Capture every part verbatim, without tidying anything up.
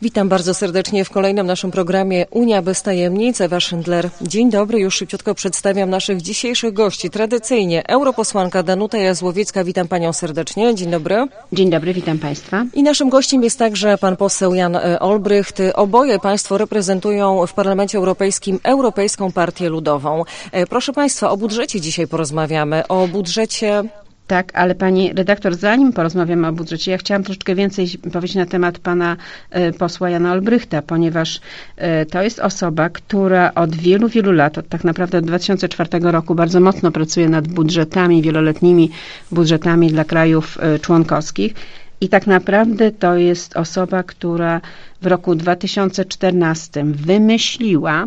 Witam bardzo serdecznie w kolejnym naszym programie Unia bez tajemnic. Ewa Szyndler. Dzień dobry, już szybciutko przedstawiam naszych dzisiejszych gości. Tradycyjnie europosłanka Danuta Jazłowiecka, witam panią serdecznie. Dzień dobry. Dzień dobry, witam państwa. I naszym gościem jest także pan poseł Jan Olbrycht. Oboje państwo reprezentują w Parlamencie Europejskim Europejską Partię Ludową. Proszę państwa, o budżecie dzisiaj porozmawiamy. O budżecie... Tak, ale pani redaktor, zanim porozmawiamy o budżecie, ja chciałam troszeczkę więcej powiedzieć na temat pana y, posła Jana Olbrychta, ponieważ y, to jest osoba, która od wielu, wielu lat, od tak naprawdę od dwa tysiące czwartego roku bardzo mocno pracuje nad budżetami, wieloletnimi budżetami dla krajów y, członkowskich. I tak naprawdę to jest osoba, która w roku dwa tysiące czternastym wymyśliła y,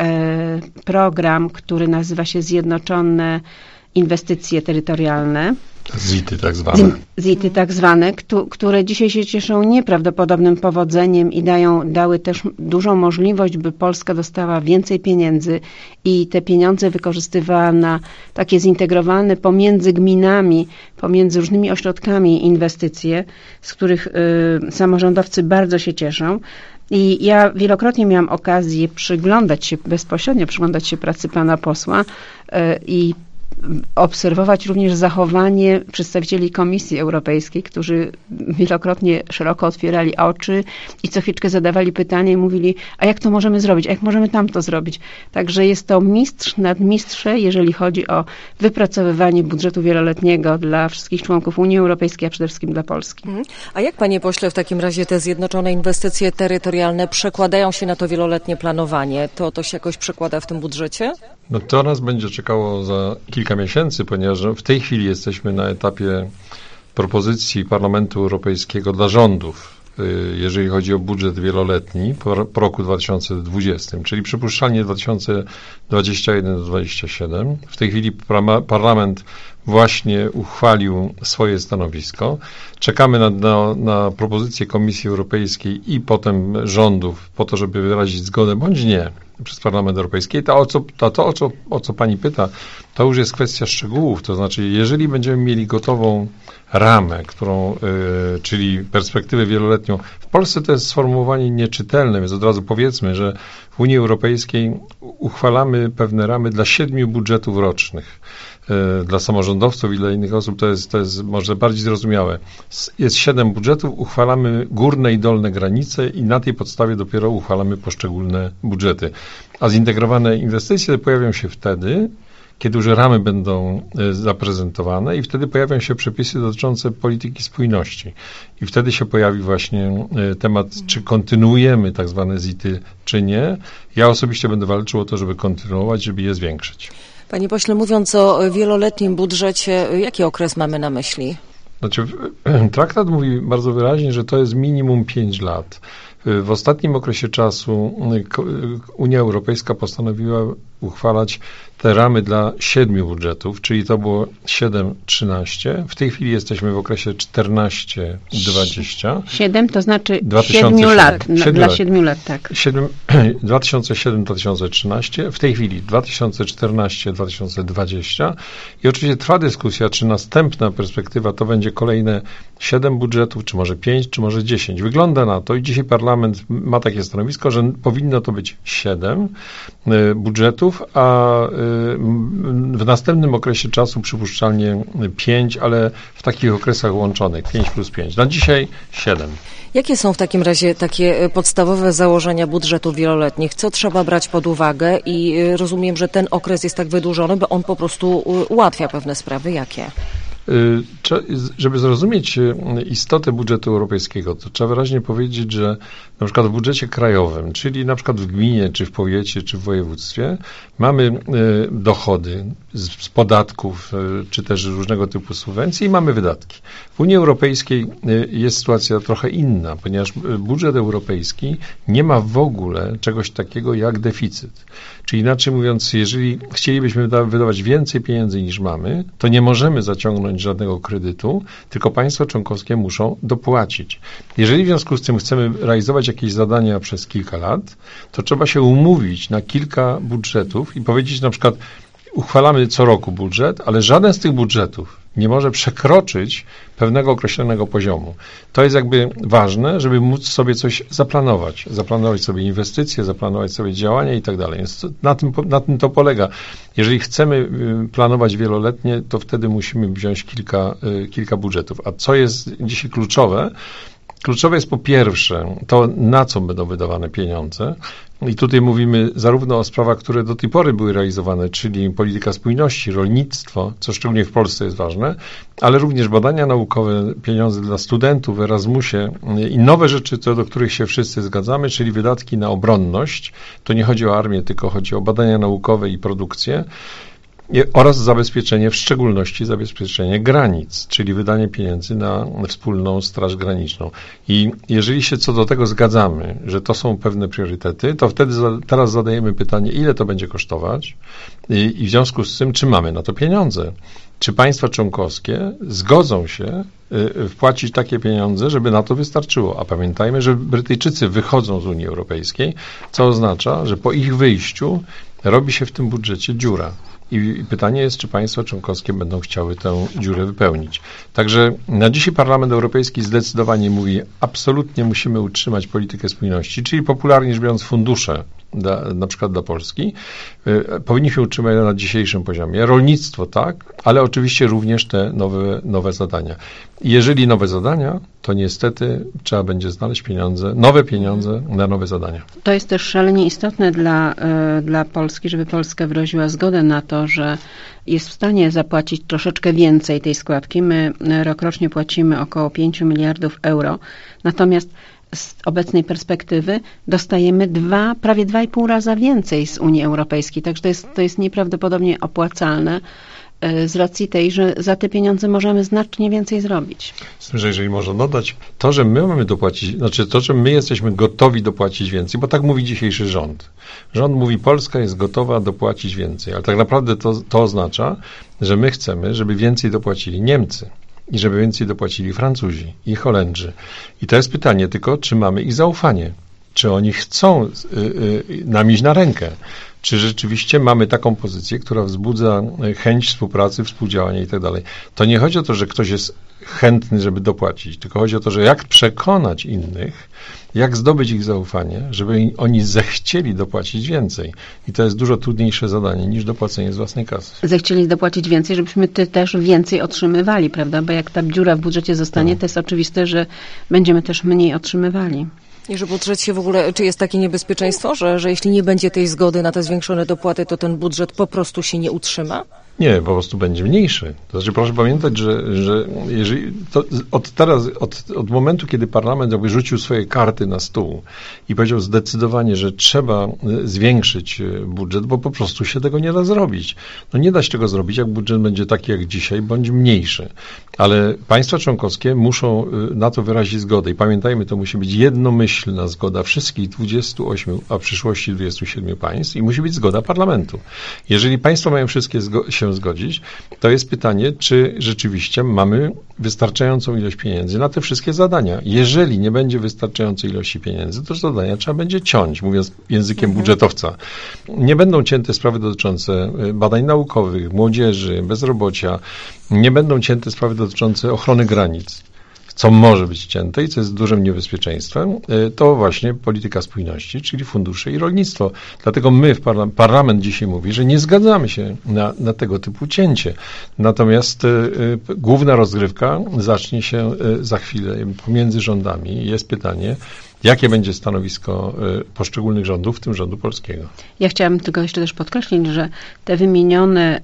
program, który nazywa się Zjednoczone Inwestycje Terytorialne. zity tak zwane. zity tak zwane, które dzisiaj się cieszą nieprawdopodobnym powodzeniem i dają, dały też dużą możliwość, by Polska dostała więcej pieniędzy i te pieniądze wykorzystywała na takie zintegrowane pomiędzy gminami, pomiędzy różnymi ośrodkami inwestycje, z których y, samorządowcy bardzo się cieszą. I ja wielokrotnie miałam okazję przyglądać się, bezpośrednio przyglądać się pracy pana posła y, i obserwować również zachowanie przedstawicieli Komisji Europejskiej, którzy wielokrotnie szeroko otwierali oczy i co chwileczkę zadawali pytania i mówili, a jak to możemy zrobić, a jak możemy tamto zrobić. Także jest to mistrz nad mistrze, jeżeli chodzi o wypracowywanie budżetu wieloletniego dla wszystkich członków Unii Europejskiej, a przede wszystkim dla Polski. A jak, panie pośle, w takim razie te zjednoczone inwestycje terytorialne przekładają się na to wieloletnie planowanie? To, to się jakoś przekłada w tym budżecie? No to nas będzie czekało za kilka miesięcy, ponieważ w tej chwili jesteśmy na etapie propozycji Parlamentu Europejskiego dla rządów, jeżeli chodzi o budżet wieloletni po, po roku dwa tysiące dwudziestym, czyli przypuszczalnie dwa tysiące dwudziesty pierwszy do dwa tysiące dwudziestego siódmego. W tej chwili pra, Parlament właśnie uchwalił swoje stanowisko. Czekamy na, na, na propozycję Komisji Europejskiej i potem rządów po to, żeby wyrazić zgodę bądź nie przez Parlament Europejski. To, o co, to, to o, co, o co pani pyta, to już jest kwestia szczegółów. To znaczy, jeżeli będziemy mieli gotową ramę, którą, y, czyli perspektywę wieloletnią, w Polsce to jest sformułowanie nieczytelne, więc od razu powiedzmy, że w Unii Europejskiej uchwalamy pewne ramy dla siedmiu budżetów rocznych. Y, dla samorządowców i dla innych osób to jest, to jest może bardziej zrozumiałe. Jest siedem budżetów, uchwalamy górne i dolne granice i na tej podstawie dopiero uchwalamy poszczególne budżety. A zintegrowane inwestycje pojawią się wtedy, kiedy już ramy będą zaprezentowane i wtedy pojawią się przepisy dotyczące polityki spójności. I wtedy się pojawi właśnie temat, czy kontynuujemy tak zwane zity, czy nie. Ja osobiście będę walczył o to, żeby kontynuować, żeby je zwiększyć. Panie pośle, mówiąc o wieloletnim budżecie, jaki okres mamy na myśli? Znaczy, traktat mówi bardzo wyraźnie, że to jest minimum pięć lat. W ostatnim okresie czasu Unia Europejska postanowiła uchwalać te ramy dla siedmiu budżetów, czyli to było siedem trzynaście. W tej chwili jesteśmy w okresie czternaście dwadzieścia. siedem to znaczy siedmiu lat, dla siedmiu lat, tak. dwa tysiące siedem do dwa tysiące trzynaście, w tej chwili dwa tysiące czternaście do dwa tysiące dwadzieścia i oczywiście trwa dyskusja, czy następna perspektywa to będzie kolejne siedem budżetów, czy może pięć, czy może dziesięć. Wygląda na to i dzisiaj Parlament ma takie stanowisko, że powinno to być siedem y, budżetów, a y, w następnym okresie czasu przypuszczalnie pięć, ale w takich okresach łączonych, pięć plus pięć. Na dzisiaj siedem. Jakie są w takim razie takie podstawowe założenia budżetu wieloletnich? Co trzeba brać pod uwagę? I rozumiem, że ten okres jest tak wydłużony, bo on po prostu ułatwia pewne sprawy. Jakie? Żeby zrozumieć istotę budżetu europejskiego, to trzeba wyraźnie powiedzieć, że na przykład w budżecie krajowym, czyli na przykład w gminie, czy w powiecie, czy w województwie, mamy dochody z podatków, czy też różnego typu subwencji i mamy wydatki. W Unii Europejskiej jest sytuacja trochę inna, ponieważ budżet europejski nie ma w ogóle czegoś takiego jak deficyt. Czyli inaczej mówiąc, jeżeli chcielibyśmy wydawać więcej pieniędzy niż mamy, to nie możemy zaciągnąć żadnego kredytu, tylko państwa członkowskie muszą dopłacić. Jeżeli w związku z tym chcemy realizować jakieś zadania przez kilka lat, to trzeba się umówić na kilka budżetów i powiedzieć na przykład, uchwalamy co roku budżet, ale żaden z tych budżetów nie może przekroczyć pewnego określonego poziomu. To jest jakby ważne, żeby móc sobie coś zaplanować. Zaplanować sobie inwestycje, zaplanować sobie działania i tak dalej. Więc na tym, na tym to polega. Jeżeli chcemy planować wieloletnie, to wtedy musimy wziąć kilka, kilka budżetów. A co jest dzisiaj kluczowe? Kluczowe jest po pierwsze to, na co będą wydawane pieniądze. I tutaj mówimy zarówno o sprawach, które do tej pory były realizowane, czyli polityka spójności, rolnictwo, co szczególnie w Polsce jest ważne, ale również badania naukowe, pieniądze dla studentów w Erasmusie i nowe rzeczy, co do których się wszyscy zgadzamy, czyli wydatki na obronność. To nie chodzi o armię, tylko chodzi o badania naukowe i produkcję. Oraz zabezpieczenie, w szczególności zabezpieczenie granic, czyli wydanie pieniędzy na wspólną straż graniczną. I jeżeli się co do tego zgadzamy, że to są pewne priorytety, to wtedy za, teraz zadajemy pytanie, ile to będzie kosztować i, i w związku z tym, czy mamy na to pieniądze. Czy państwa członkowskie zgodzą się y, wpłacić takie pieniądze, żeby na to wystarczyło? A pamiętajmy, że Brytyjczycy wychodzą z Unii Europejskiej, co oznacza, że po ich wyjściu robi się w tym budżecie dziura. I pytanie jest, czy państwa członkowskie będą chciały tę dziurę wypełnić. Także na dzisiaj Parlament Europejski zdecydowanie mówi, absolutnie musimy utrzymać politykę spójności, czyli popularnie rzecz biorąc fundusze, dla, na przykład dla Polski, y, powinniśmy utrzymać na dzisiejszym poziomie. Rolnictwo tak, ale oczywiście również te nowe, nowe zadania. I jeżeli nowe zadania, to niestety trzeba będzie znaleźć pieniądze, nowe pieniądze na nowe zadania. To jest też szalenie istotne dla, y, dla Polski, żeby Polska wyraziła zgodę na to, że jest w stanie zapłacić troszeczkę więcej tej składki. My rokrocznie płacimy około pięć miliardów euro, natomiast z obecnej perspektywy dostajemy dwa, prawie dwa i pół raza więcej z Unii Europejskiej. Także to jest, to jest nieprawdopodobnie opłacalne z racji tej, że za te pieniądze możemy znacznie więcej zrobić. Z tym, że jeżeli można dodać, to, że my mamy dopłacić, znaczy to, że my jesteśmy gotowi dopłacić więcej, bo tak mówi dzisiejszy rząd. Rząd mówi, Polska jest gotowa dopłacić więcej, ale tak naprawdę to, to oznacza, że my chcemy, żeby więcej dopłacili Niemcy. I żeby więcej dopłacili Francuzi i Holendrzy. I to jest pytanie tylko, czy mamy ich zaufanie? Czy oni chcą y, y, nam iść na rękę? Czy rzeczywiście mamy taką pozycję, która wzbudza chęć współpracy, współdziałania i tak dalej? To nie chodzi o to, że ktoś jest chętny, żeby dopłacić, tylko chodzi o to, że jak przekonać innych, jak zdobyć ich zaufanie, żeby oni zechcieli dopłacić więcej. I to jest dużo trudniejsze zadanie niż dopłacenie z własnej kasy. Zechcieli dopłacić więcej, żebyśmy ty też więcej otrzymywali, prawda? Bo jak ta dziura w budżecie zostanie, to jest oczywiste, że będziemy też mniej otrzymywali. I że budżet się w ogóle, czy jest takie niebezpieczeństwo, że, że jeśli nie będzie tej zgody na te zwiększone dopłaty, to ten budżet po prostu się nie utrzyma? Nie, po prostu będzie mniejszy. To znaczy proszę pamiętać, że, że jeżeli to od teraz, od, od momentu, kiedy parlament jakby rzucił swoje karty na stół i powiedział zdecydowanie, że trzeba zwiększyć budżet, bo po prostu się tego nie da zrobić. No nie da się tego zrobić, jak budżet będzie taki jak dzisiaj, bądź mniejszy. Ale państwa członkowskie muszą na to wyrazić zgodę. I pamiętajmy, to musi być jednomyślna zgoda wszystkich dwudziestu ośmiu, a w przyszłości dwudziestu siedmiu państw i musi być zgoda parlamentu. Jeżeli państwa mają wszystkie zgo- się zgodzić, to jest pytanie, czy rzeczywiście mamy wystarczającą ilość pieniędzy na te wszystkie zadania. Jeżeli nie będzie wystarczającej ilości pieniędzy, to zadania trzeba będzie ciąć, mówiąc językiem mhm. budżetowca. Nie będą cięte sprawy dotyczące badań naukowych, młodzieży, bezrobocia, nie będą cięte sprawy dotyczące ochrony granic, co może być cięte i co jest dużym niebezpieczeństwem, to właśnie polityka spójności, czyli fundusze i rolnictwo. Dlatego my, w parla- parlament dzisiaj mówi, że nie zgadzamy się na, na tego typu cięcie. Natomiast y, y, główna rozgrywka zacznie się y, za chwilę pomiędzy rządami. Jest pytanie, jakie będzie stanowisko y, poszczególnych rządów, w tym rządu polskiego. Ja chciałam tylko jeszcze też podkreślić, że te wymienione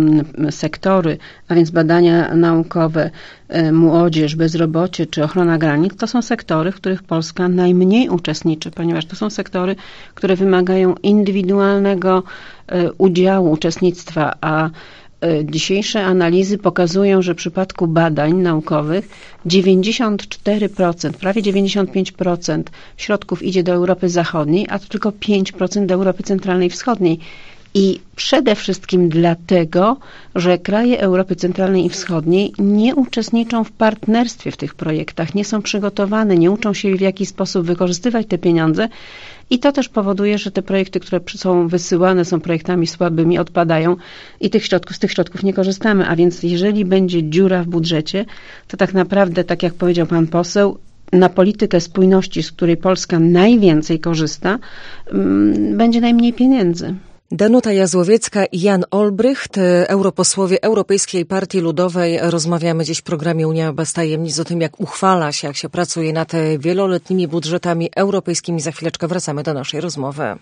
y, sektory, a więc badania naukowe, y, młodzież, bezrobocie czy ochrona granic, to są sektory, w których Polska najmniej uczestniczy, ponieważ to są sektory, które wymagają indywidualnego y, udziału, uczestnictwa, a dzisiejsze analizy pokazują, że w przypadku badań naukowych dziewięćdziesiąt cztery procent, prawie dziewięćdziesiąt pięć procent środków idzie do Europy Zachodniej, a tylko pięć procent do Europy Centralnej i Wschodniej. I przede wszystkim dlatego, że kraje Europy Centralnej i Wschodniej nie uczestniczą w partnerstwie w tych projektach, nie są przygotowane, nie uczą się w jaki sposób wykorzystywać te pieniądze i to też powoduje, że te projekty, które są wysyłane, są projektami słabymi, odpadają i tych środków, z tych środków nie korzystamy. A więc jeżeli będzie dziura w budżecie, to tak naprawdę, tak jak powiedział pan poseł, na politykę spójności, z której Polska najwięcej korzysta, będzie najmniej pieniędzy. Danuta Jazłowiecka i Jan Olbrycht, europosłowie Europejskiej Partii Ludowej. Rozmawiamy dziś w programie Unia bez tajemnic o tym, jak uchwala się, jak się pracuje nad wieloletnimi budżetami europejskimi. Za chwileczkę wracamy do naszej rozmowy.